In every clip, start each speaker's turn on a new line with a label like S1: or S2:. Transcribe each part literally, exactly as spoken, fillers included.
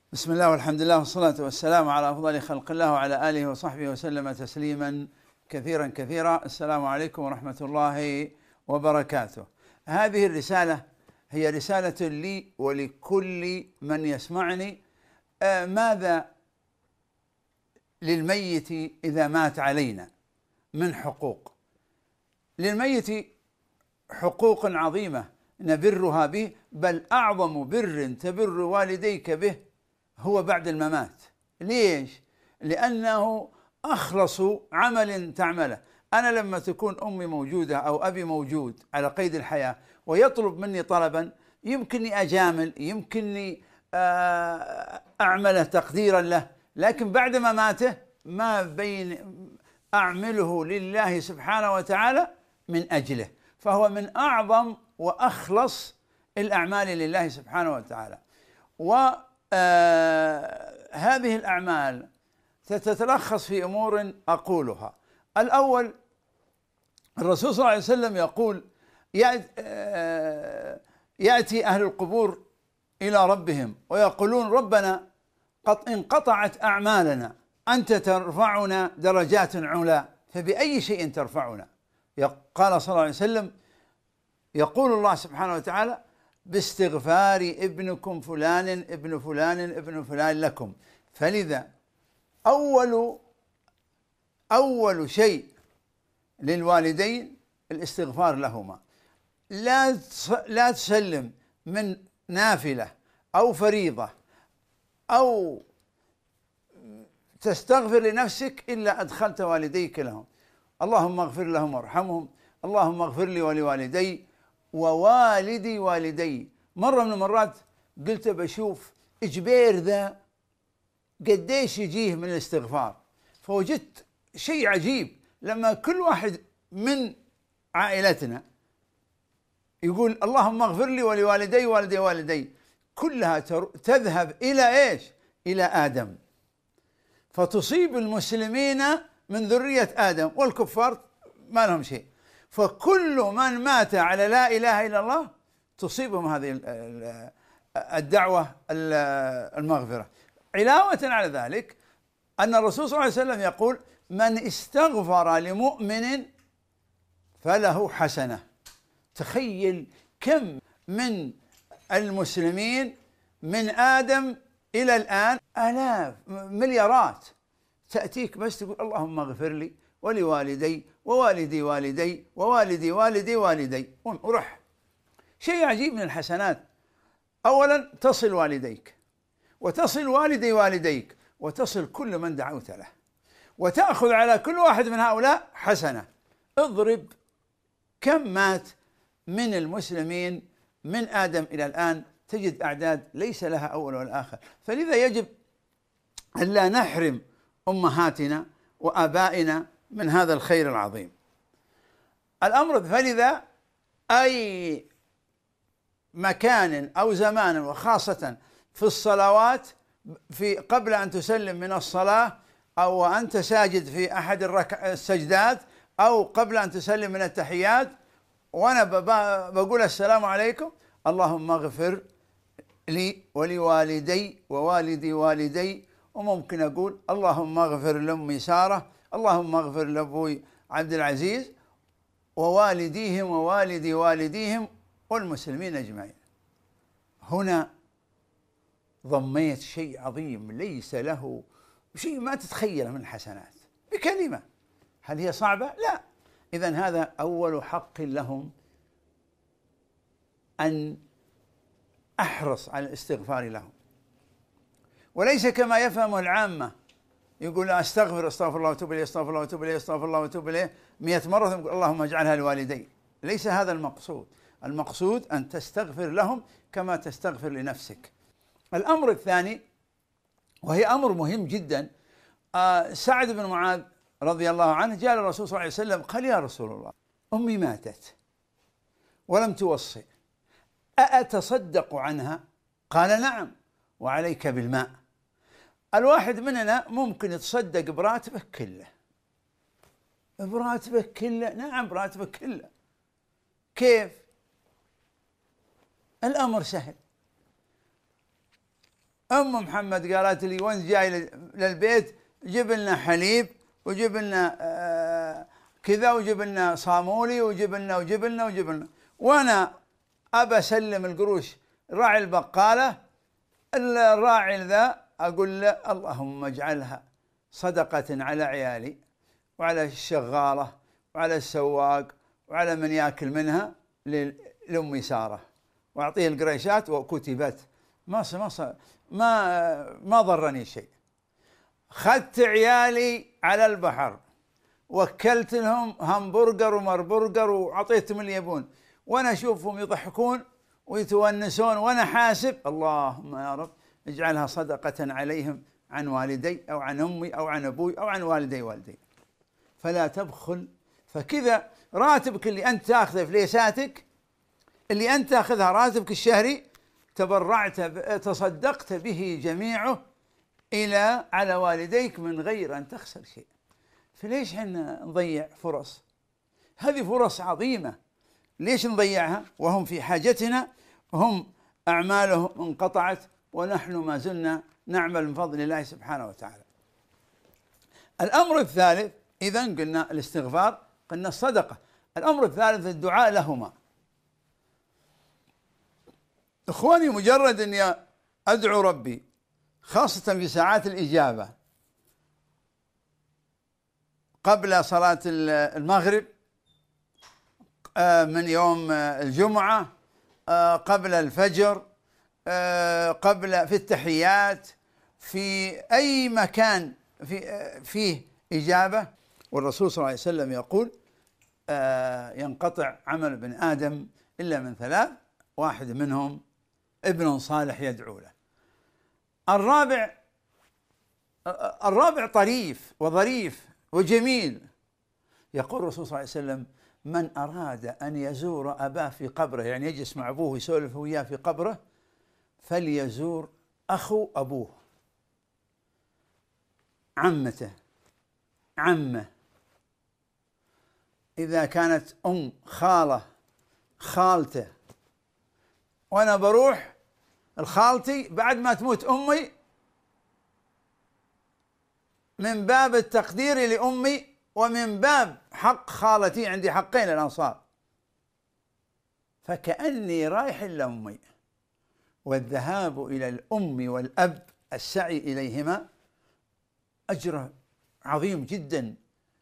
S1: بسم الله والحمد لله والصلاة والسلام على أفضل خلق الله وعلى آله وصحبه وسلم تسليما كثيرا كثيرا. السلام عليكم ورحمة الله وبركاته. هذه الرسالة هي رسالة لي ولكل من يسمعني. آه ماذا للميت إذا مات علينا من حقوق؟ للميت حقوق عظيمة نبرها به، بل أعظم بر تبر والديك به هو بعد الممات. ليش؟ لأنه أخلص عمل تعمله. أنا لما تكون أمي موجودة أو أبي موجود على قيد الحياة ويطلب مني طلبا، يمكنني أجامل، يمكنني أعمله تقديرا له، لكن بعد مماته ما بين أعمله لله سبحانه وتعالى من أجله، فهو من أعظم وأخلص الأعمال لله سبحانه وتعالى. و آه هذه الأعمال تتلخص في أمور أقولها. الأول، الرسول صلى الله عليه وسلم يقول: يأتي أهل القبور إلى ربهم ويقولون: ربنا قد انقطعت أعمالنا، أنت ترفعنا درجات علا، فبأي شيء ترفعنا؟ قال صلى الله عليه وسلم: يقول الله سبحانه وتعالى: باستغفار ابنكم فلان ابن فلان ابن فلان لكم. فلذا أول أول شيء للوالدين الاستغفار لهما. لا لا تسلم من نافلة أو فريضة أو تستغفر لنفسك إلا أدخلت والديك لهم. اللهم اغفر لهم وارحمهم، اللهم اغفر لي ولوالدي ووالدي والدي. مرة من المرات قلت بشوف إجبير ذا قديش يجيه من الاستغفار، فوجدت شيء عجيب. لما كل واحد من عائلتنا يقول: اللهم اغفر لي ولوالدي والدي والدي، كلها تذهب إلى إيش؟ إلى آدم، فتصيب المسلمين من ذرية آدم، والكفار ما لهم شيء. فكل من مات على لا إله إلا الله تصيبهم هذه الدعوة المغفرة. علاوة على ذلك أن الرسول صلى الله عليه وسلم يقول: من استغفر لمؤمن فله حسنة. تخيل كم من المسلمين من آدم إلى الآن، آلاف مليارات، تأتيك بس تقول: اللهم اغفر لي ولوالدي ووالدي والدي ووالدي والدي والدي، وروح. شيء عجيب من الحسنات. أولا تصل والديك، وتصل والدي والديك، وتصل كل من دعوت له، وتأخذ على كل واحد من هؤلاء حسنة. اضرب كم مات من المسلمين من آدم إلى الآن، تجد أعداد ليس لها أول ولا آخر. فلذا يجب أن لا نحرم أمهاتنا وآبائنا من هذا الخير العظيم. الأمر فلذا أي مكان أو زمان، وخاصة في الصلوات، في قبل أن تسلم من الصلاة، أو أنت ساجد في أحد الركع السجدات، أو قبل أن تسلم من التحيات، وأنا بقول السلام عليكم، اللهم اغفر لي ولوالدي ووالدي والدي. وممكن أقول: اللهم اغفر لأمي سارة، اللهم اغفر لأبوي عبد العزيز، ووالديهم ووالدي والديهم والمسلمين أجمعين. هنا ضميت شيء عظيم ليس له شيء ما تتخيله من حسنات بكلمة. هل هي صعبة؟ لا. إذن هذا أول حق لهم، أن أحرص على الاستغفار لهم، وليس كما يفهم العامة، يقول: أستغفر أستغفر الله وأتوب إليه أستغفر الله وأتوب إليه أستغفر الله وأتوب إليه مئة مرة، ثم اللهم اجعلها لوالدي. ليس هذا المقصود. المقصود أن تستغفر لهم كما تستغفر لنفسك. الأمر الثاني، وهي أمر مهم جدا، آه سعد بن معاذ رضي الله عنه جاء للرسول صلى الله عليه وسلم قال: يا رسول الله، أمي ماتت ولم توصي، أأتصدق عنها؟ قال: نعم، وعليك بالماء. الواحد مننا ممكن يتصدق براتبه كله، براتبه كله، نعم براتبه كله. كيف؟ الأمر سهل. أم محمد قالت لي وانت جاي للبيت جيب لنا حليب وجيب لنا آه كذا وجيب لنا صامولي وجيب لنا وجيب لنا وجيب لنا، وأنا أبى أسلم القروش راعي البقالة، الراعي ذا أقول له اللهم اجعلها صدقة على عيالي وعلى الشغالة وعلى السواق وعلى من يأكل منها لأمي سارة، وأعطيه القريشات وكتبت. ما ما ما ما ضرني شيء. خذت عيالي على البحر وكلت لهم همبرجر ومربرجر وعطيتهم اللي يبون، وأنا أشوفهم يضحكون ويتونسون وأنا حاسب اللهم يا رب اجعلها صدقة عليهم عن والدي أو عن أمي أو عن أبوي أو عن والدي والدي. فلا تبخل. فكذا راتبك اللي أنت تأخذه في ليساتك، اللي أنت تأخذها راتبك الشهري، تبرعت تصدقت به جميعه إلى على والديك من غير أن تخسر شيء. فليش حنا نضيع فرص؟ هذه فرص عظيمة، ليش نضيعها وهم في حاجتنا، هم أعمالهم انقطعت ونحن ما زلنا نعمل من فضل الله سبحانه وتعالى. الأمر الثالث، إذن قلنا الاستغفار، قلنا الصدقة. الأمر الثالث الدعاء لهما. إخواني، مجرد أني أدعو ربي خاصة في ساعات الإجابة قبل صلاة المغرب من يوم الجمعة، قبل الفجر، قبل في التحيات، في أي مكان في فيه إجابة. والرسول صلى الله عليه وسلم يقول ينقطع عمل ابن آدم إلا من ثلاث، واحد منهم ابن صالح يدعو له. الرابع الرابع طريف وظريف وجميل. يقول الرسول صلى الله عليه وسلم من أراد أن يزور أباه في قبره، يعني يجلس مع أبوه يسولف وياه في قبره، فليزور أخو أبوه، عمته، عمه، إذا كانت أم، خالة، خالته. وأنا بروح الخالتي بعد ما تموت أمي من باب التقدير لأمي ومن باب حق خالتي، عندي حقين الأنصار، فكأني رايح لأمي. والذهاب إلى الأم والأب السعي إليهما أجره عظيم جدا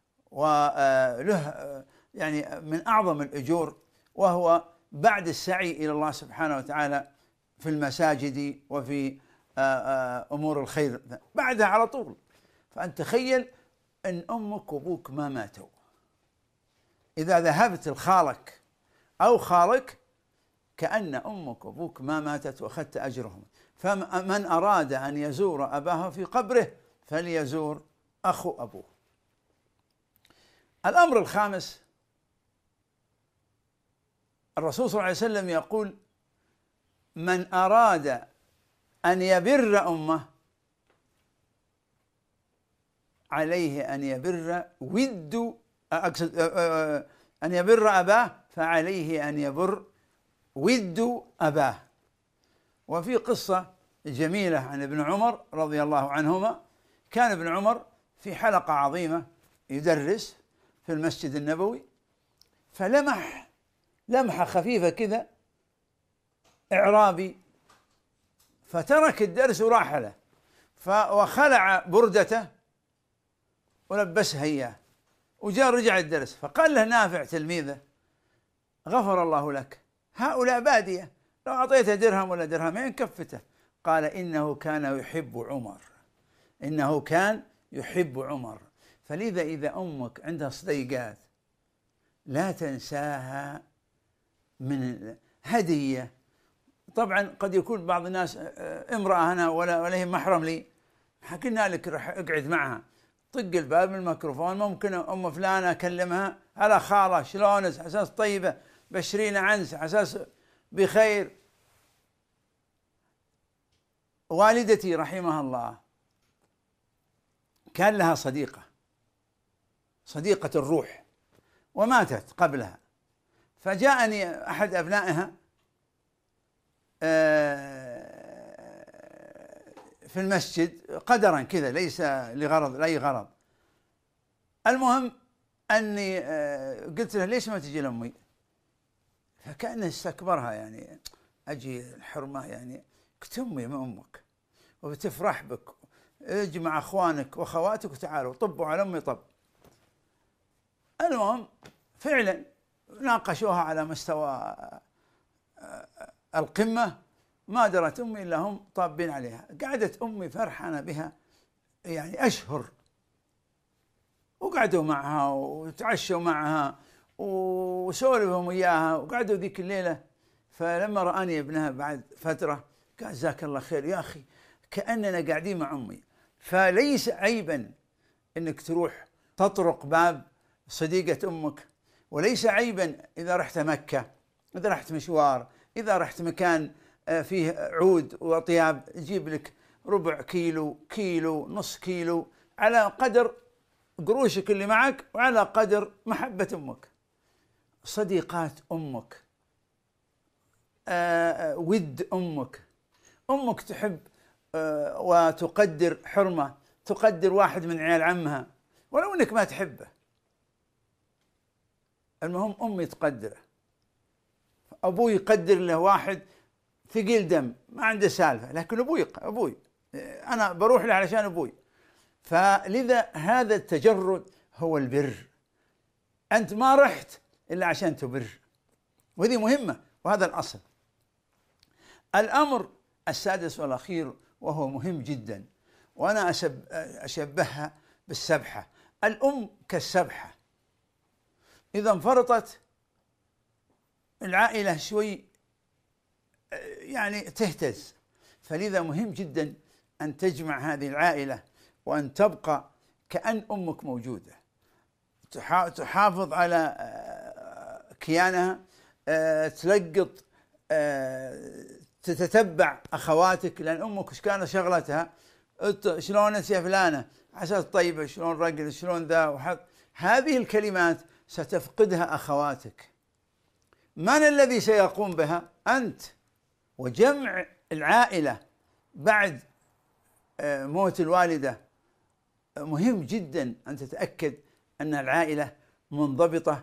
S1: وله يعني من أعظم الأجور، وهو بعد السعي إلى الله سبحانه وتعالى في المساجد وفي أمور الخير بعدها على طول. فأنت تخيل أن أمك وأبوك ما ماتوا، إذا ذهبت لخالك أو خالك كأن أمك وأبوك ما ماتت وأخذت أجرهم. فمن أراد أن يزور أباه في قبره فليزور أخو أبوه. الأمر الخامس، الرسول صلى الله عليه وسلم يقول من أراد أن يبر أمه عليه أن يبر ود أقصد أن يبر أباه فعليه أن يبر ود أباه. وفي قصة جميلة عن ابن عمر رضي الله عنهما، كان ابن عمر في حلقة عظيمة يدرس في المسجد النبوي، فلمح لمحة خفيفة كذا إعرابي، فترك الدرس وراح له، وخلع بردته ولبسها إياه وجاء رجع الدرس، فقال له نافع تلميذه غفر الله لك، هؤلاء بادية، لو أعطيته درهم ولا درهمين كفته. قال إنه كان يحب عمر، إنه كان يحب عمر. فلذا إذا أمك عندها صديقات لا تنساها من هدية. طبعا قد يكون بعض الناس امرأة أنا ولا ولا هي محرم لي، حكينا لك راح اقعد معها، طق الباب من الميكروفون، ممكن أم فلانة أكلمها، على خالة شلونك، أساس طيبة، بشرينا عنس، أساس بخير. والدتي رحمها الله كان لها صديقة، صديقة الروح، وماتت قبلها، فجاءني أحد أبنائها في المسجد قدرا كذا، ليس لغرض لأي غرض. المهم أني قلت له ليش ما تجي لأمي؟ فكأنه استكبرها، يعني أجي الحرمة، يعني قلت أمي ما أمك وبتفرح بك، اجي مع أخوانك وأخواتك وتعالوا طبوا على أمي طب. المهم فعلا ناقشوها على مستوى القمة، ما درت أمي إلا هم طابين عليها. قعدت أمي فرحانة بها يعني أشهر، وقعدوا معها وتعشوا معها وسولفوا وياها وقعدوا ذيك الليلة. فلما رآني ابنها بعد فترة قال جزاك الله خير يا أخي، كأننا قاعدين مع أمي. فليس عيبا أنك تروح تطرق باب صديقة أمك، وليس عيبا إذا رحت مكة، إذا رحت مشوار، إذا رحت مكان فيه عود وطياب، جيب لك ربع كيلو، كيلو، نص كيلو، على قدر قروشك اللي معك وعلى قدر محبة أمك. صديقات أمك، آه ود أمك، أمك تحب آه وتقدر حرمة، تقدر واحد من عيال عمها ولو أنك ما تحبه. المهم أمي تقدره، أبوي يقدر له واحد ثقيل دم ما عنده سالفة، لكن أبوي أبوي أنا بروح له علشان أبوي. فلذا هذا التجرد هو البر، أنت ما رحت إلا عشان تبر، وهذه مهمة وهذا الأصل. الأمر السادس والأخير وهو مهم جدا، وأنا أشبهها بالسبحة. الأم كالسبحة، إذا انفرطت العائلة شوي يعني تهتز، فلذا مهم جدا أن تجمع هذه العائلة وأن تبقى كأن أمك موجودة، تحافظ على كيانها، تلقط، تتتبع أخواتك، لأن أمك إيش كانت شغلتها؟ شلونك يا فلانة، عسى طيبة، شلون رجل، شلون ذا وحط. هذه الكلمات ستفقدها أخواتك. من الذي سيقوم بها؟ أنت. وجمع العائلة بعد موت الوالدة مهم جدا، أن تتأكد أن العائلة منضبطة،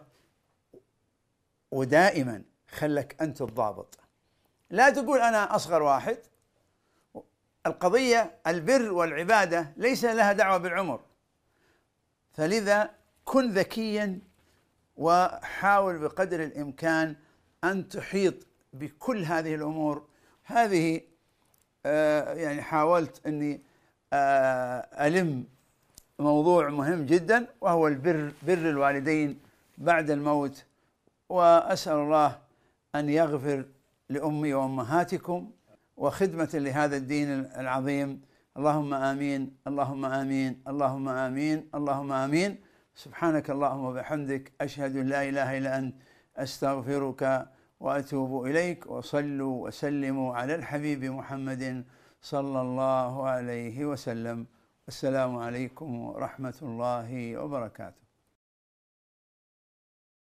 S1: ودائما خلك أنت الضابط، لا تقول أنا أصغر واحد. القضية البر والعبادة ليس لها دعوة بالعمر، فلذا كن ذكيا وحاول بقدر الإمكان أن تحيط بكل هذه الأمور. هذه آه يعني حاولت أني آه ألم موضوع مهم جدا، وهو البر، بر الوالدين بعد الموت. وأسأل الله أن يغفر لأمي وأمهاتكم وخدمة لهذا الدين العظيم. اللهم آمين، اللهم آمين، اللهم آمين، اللهم آمين. سبحانك اللهم وبحمدك، أشهد أن لا إله إلا أنت، أستغفرك وأتوب إليك. وصلوا وسلموا على الحبيب محمد صلى الله عليه وسلم. السلام عليكم ورحمة الله وبركاته.